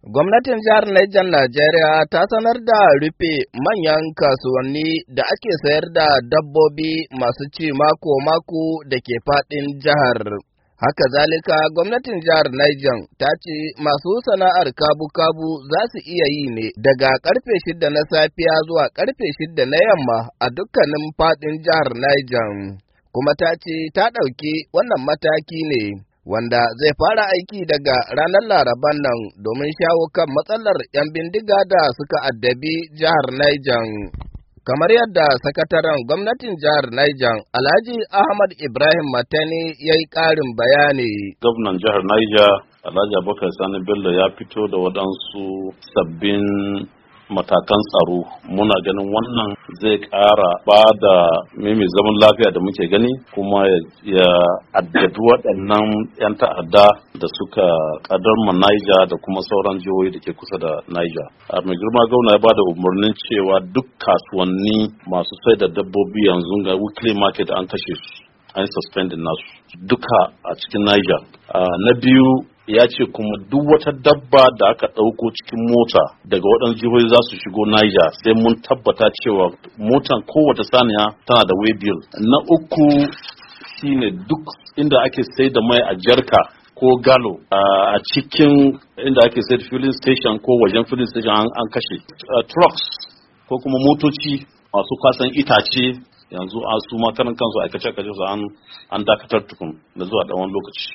Gwamnatin jihar Niger Najeriya ta sanar da rufe manyan kasuwanni da ake sayar da dabbobi masu ci mako-mako da ke faɗin jihar. Haka zalika gwamnatin jihar Niger ta ce masu sana'ar kabu-kabu za su iya yi ne daga karfe 6 na safiya zuwa karfe 6 na yamma a dukkanin faɗin jihar Niger. Kuma ta ce ta ɗauki wannan mataki ne wanda zai fara aiki daga ranar Laraban nan domin shawo kan matsalar 'yan bindiga da suka addabi jihar Niger. Kamar yadda sakataren gwamnatin jihar Niger, Alhaji Ahmad Ibrahim Matani ya yi ƙarin bayani. Gwamnan jihar Niger, Alhaji Abubakar Sani Bello ya fito da waɗansu sabbin matakan tsaro. Muna ganin wannan zai ƙara ba da mai zaman lafiya da muke gani kuma ya addabi waɗannan 'yan ta'adda da suka ƙaddamar Niger da kuma sauran jihohi da ke kusa da Niger. Mai girma gwamna ya ba da umarnin cewa duk kasuwanni masu sai da dabbobi yanzu ga weekly market an kashe su, an suspending nasu duka a cikin Niger. Na biyu ya ce kuma duk wata dabba da aka ɗauko cikin mota daga waɗansu jihohi za su shigo Niger sai mun tabbata cewa motan kowace saniya tana da way bill. Na uku shine duk inda ake sai da mai a jarka ko galo a cikin inda ake sai da filling station ko wajen filling station an kashe. Trucks ko kuma motoci masu kwasan itace yanzu a su makaran kansu aikace-aikace su an dakatar tukun da zuwa ɗan lokaci.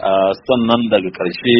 Sannan daga ƙarshe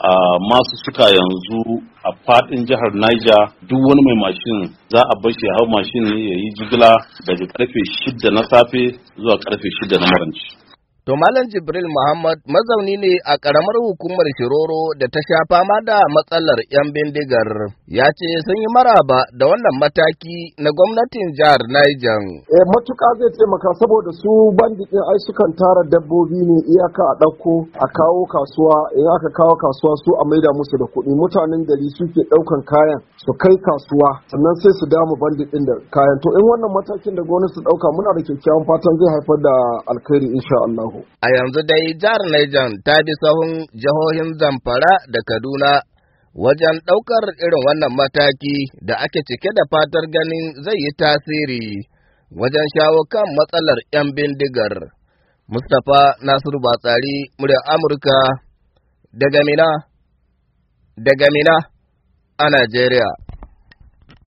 masu suka yanzu a faɗin jihar Niger duk wani mai mashin za a bar shi ya hau mashin ya yi jigila daga karfe 6 na safe zuwa karfe 6 na maranci. To Malam Jibril Muhammad mazauni ne a ƙaramar hukumar Shiroro da ta sha fama da matsalar 'yan bindigar. Ya ce sun yi maraba da wannan mataki na gwamnatin jihar Niger. Matuƙa zai taimaka saboda su bandikin ai sukan tara dabbobi ne iyaka a ɗauko a kawo kasuwa, in aka kawo kasuwa su a maida musu da kuɗi. Mutanen gari suke ɗaukan kayan su kai kasuwa sannan sai su damu bandikin da kayan. To in wannan matakin da gwamnati su ɗauka muna da kyakkyawan fatan zai haifar da alkhairi insha Allah. A yanzu dai jihar Niger ta bi sahun jihohin Zamfara da Kaduna wajen ɗaukar irin wannan mataki da ake cike da fatar ganin zai yi tasiri wajen shawo kan matsalar 'yan bindigar. Mustapha Nasiru Batsari, muryar Amurka, daga Mina a Najeriya.